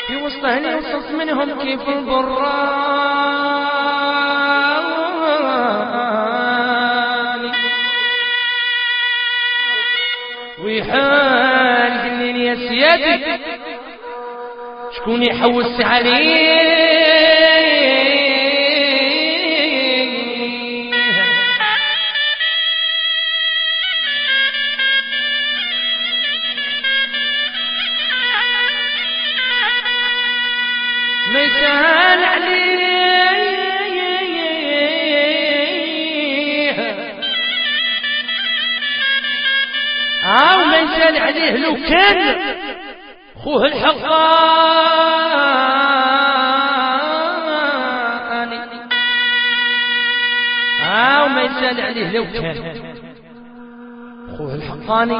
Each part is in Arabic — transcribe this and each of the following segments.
في وسط هني وصف منهم كيف البراني ويحال قلني يا سيادي شكون يحوس عليه مسال عليه مسال عليه لو كان خوه الحقاني مسال عليه لو كان خوه الحقاني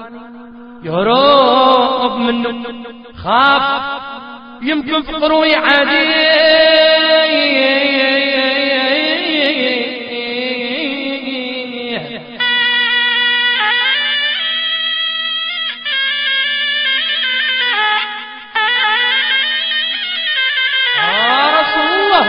يهرب منه خاف يمكن فقره يعادي رسول الله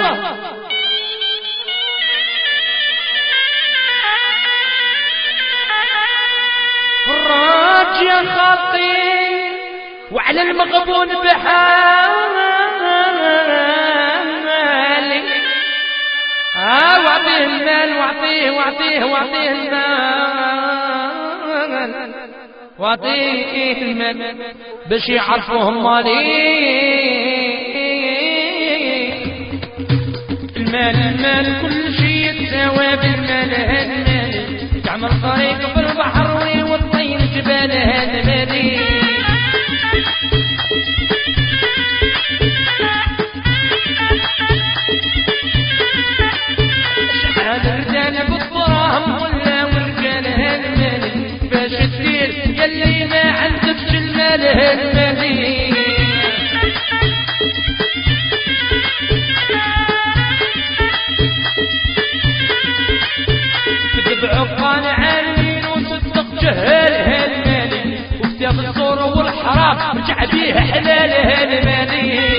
الراجي خطي وعلى المغبون بحالي واعطيه المال واعطيه المال واعطيه المال باش يعرفوهم مالي المال كل شيء يتساوى بالمال هالمال تعمل طريق في البحر والطين جبال هالمالي الرجال بالدراهم ولا ورجال هالمالي باش تدير يلي ما عندكش المال هالمالي كذب عقان عالمين وصدق جهال هالمالي وكتاب الزور والحرام رجع بيه حلال هالمالي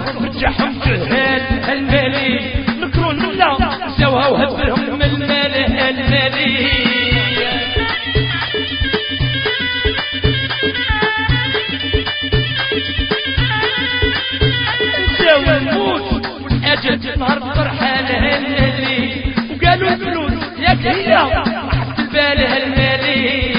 نكرون رجعهم جهال المالي نكرون لا سواها وهبرهم من المال المالي ساوى الموت والأجل نهار فرحان المالي وقالوا الفلوس ياك هي راحت البال المالي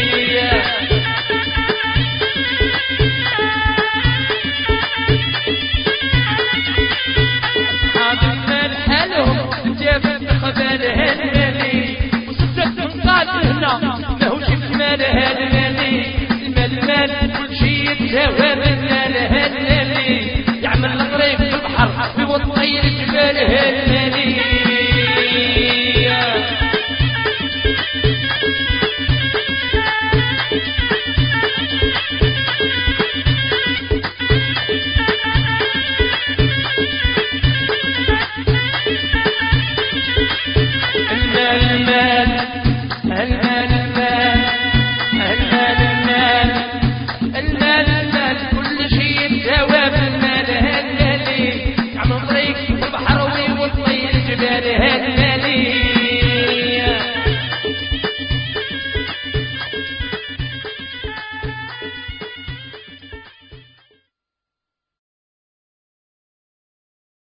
ماهوش المال المالي المال كل شي يتساوى بالمال المالي يعمل الغريب في البحر في وطير جبال المالي